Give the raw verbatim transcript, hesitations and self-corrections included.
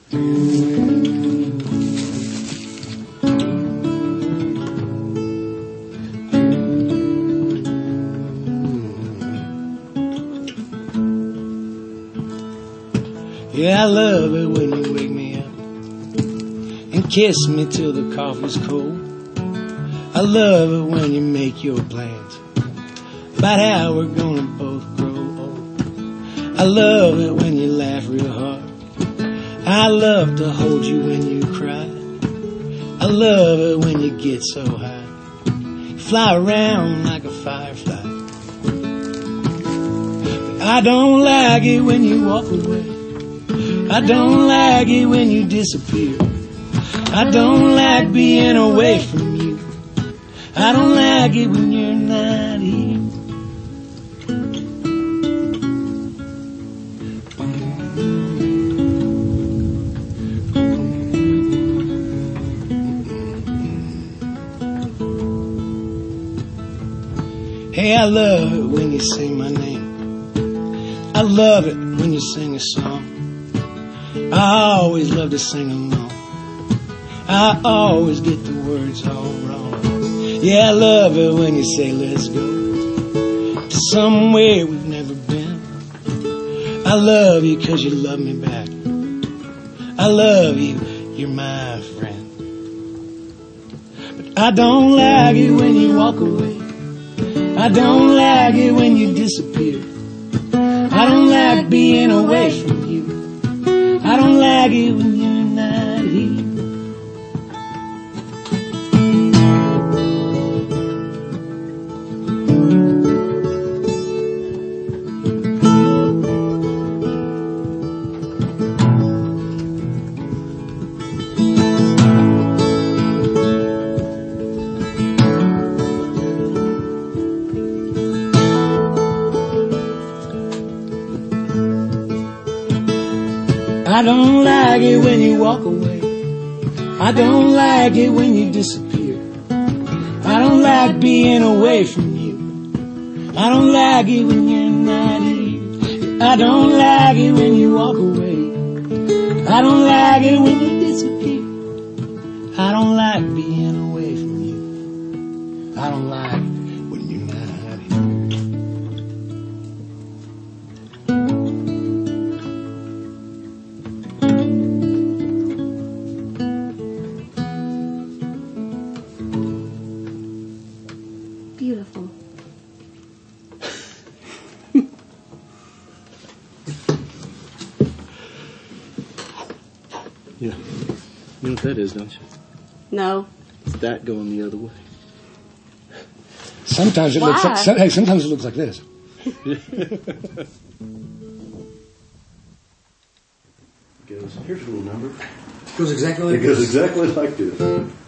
Yeah, I love it when you wake me up and kiss me till the coffee's cold. I love it when you make your plans about how we're gonna both grow old. I love it when you laugh real hard. I love to hold you when you cry. I love it when you get so high. You fly around like a firefly. But I don't like it when you walk away. I don't like it when you disappear. I don't like being away from you. I don't like it when you're not here. Hey, I love it when you sing my name. I love it when you sing a song. I always love to sing along. I always get the words all wrong. Yeah, I love it when you say let's go to somewhere we've never been. I love you 'cause you love me back. I love you, you're my friend. But I don't like it when you walk away. I don't like it when you disappear. I don't like being away from you. I don't like it when you're not here. I don't like it when you walk away. I don't like it when you disappear. I don't like being away from you. I don't like it when you're not here. I don't like it when you walk away. I don't like it when you disappear. I don't like being away from you. I don't like it when you're not here. Beautiful. Yeah. You know what that is, don't you? No. It's that going the other way. Sometimes it looks Why? like, hey, sometimes it looks like this. Goes, here's a little number. Goes exactly like It goes this. exactly like this.